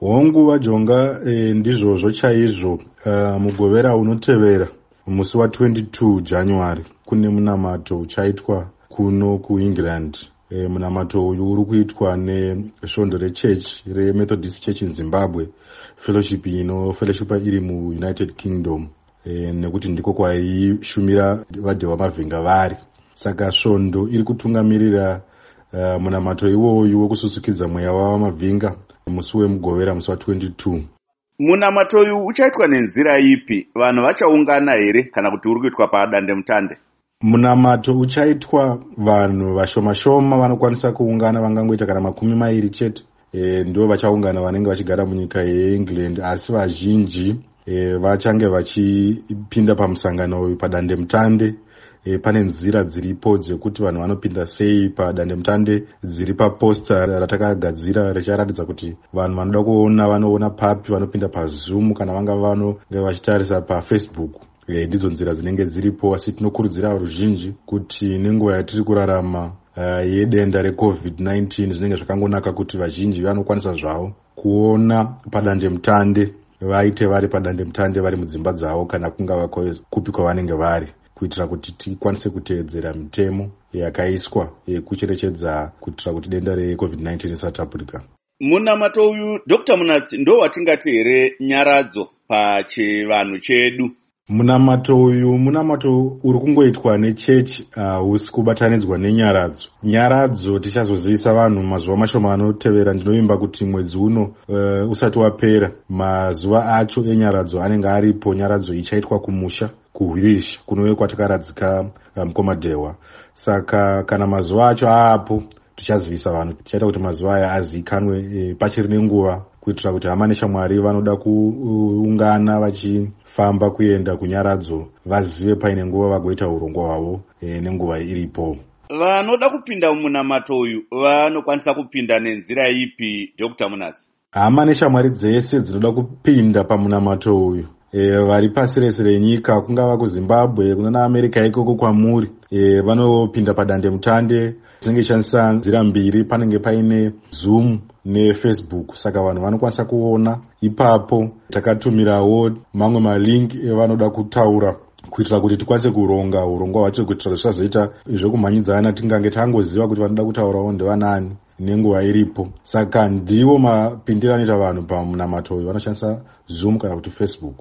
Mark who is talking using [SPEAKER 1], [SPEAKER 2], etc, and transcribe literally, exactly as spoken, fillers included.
[SPEAKER 1] hongu vajonga e, ndizvozvo chaizvo. Uh, mugovera unotevera musi wa22 January kune munamato uchaitwa kuno kuEngland. E, munamato uyu uri kuitwa nesvondo rechechi remethodist church in Zimbabwe, fellowship ino fellowship iri muUnited Kingdom, e, nekuti ndiko kwaishumira vadhe vamavhenga vari. Saka svondo iri kutungamirira uh, munamato iwoyu wekususukidza mweya wavamavhinga musi wemugovera musi wa22.
[SPEAKER 2] Munamato uyu uchaitwa nenzira ipi? Vanhu vachaungana here kana kuti uri kuitwa padandemutande?
[SPEAKER 1] Munamato uchaitwa vanhu vashoma-shoma vanokwanisa kuungana, vangangoita kana makumi mairi chete. E, ndio vachaungana vanenge vachigara munyika yeEngland, asi vazhinji e, vachange vachipinda pamusangano uyu padandemutande. E, pane nzira dziripo dzekuti vanhu vanopinda sei padandemutande, dziri paposta ratakagadzira richaratidza kuti vanhu vanoda kuona vanoona papi, vanopinda paZoom kana vanga vanonge vachitarisa paFacebook. E, ndidzo nzira dzinenge dziripo, asi tinokurudzira ruzhinji kuti nenguva yatiri kurarama uh, yedenda recovid nineteen zvinenge zvakangonaka kuti vazhinji vanokwanisa zvavo kuona padandemutande, vaite vari padandemutande vari mudzimba dzavo kana kungava kupi kwavanenge vari, kuitira kuti tikwanise kuteedzera mitemo yakaiswa yekucherechedza kuitira kuti denda recovid nineteen risatapurika.
[SPEAKER 2] Munamato uyu Doctor Munatsi ndo watingati here nyaradzo pachivanhu chedu?
[SPEAKER 1] Munamato uyu munamato uri kungoitwa nechechi, hausi uh, kubatanidzwa nenyaradzo. Nyaradzo tichazozivisa vanhu mazuva mashoma anotevera. Ndinovimba kuti mwedzi uno uh, usati wapera, mazuva acho enyaradzo anenge aripo. Nyaradzo ichaitwa kumusha kuHwirishi kunove kwatakaradzika mukomadhewa. Um, saka kana mazuva acho aapo tichazivisa vanhu, tichaita kuti mazuva aya azikanwe e, pachiri nenguva, kuitira kuti hama neshamwari vanoda kuungana vachifamba kuenda kunyaradzo vazive paine nguva vagoita urongwa hwavo e, nenguva iripo.
[SPEAKER 2] Vanoda kupinda munamato uyu vanokwanisa kupinda nenzira ipi, Doctor Munatsi?
[SPEAKER 1] Hama neshamwari dzese dzinoda kupinda pamunamato uyu, E, vari pasi rese renyika, kungava kuZimbabwe kuna America ikoko kwamuri, e, vanopinda padandemutande. Tinenge tichishandisa nzira mbiri, panenge paine Zoom neFacebook, saka vanhu vanokwanisa kuona ipapo. Takatumirawo mamwe malink evanoda kutaura kuitira kuti tikwanise kuronga urongwa hwacho, kuitira kuti tisazoita zvekumhanyidzana tingange tangoziva kuti vanoda kutaurawo ndevanani nenguva iripo. Saka ndiwo mapindiro anoita vanhu pamunamato uyu, vanoshandisa Zoom kana kuti Facebook.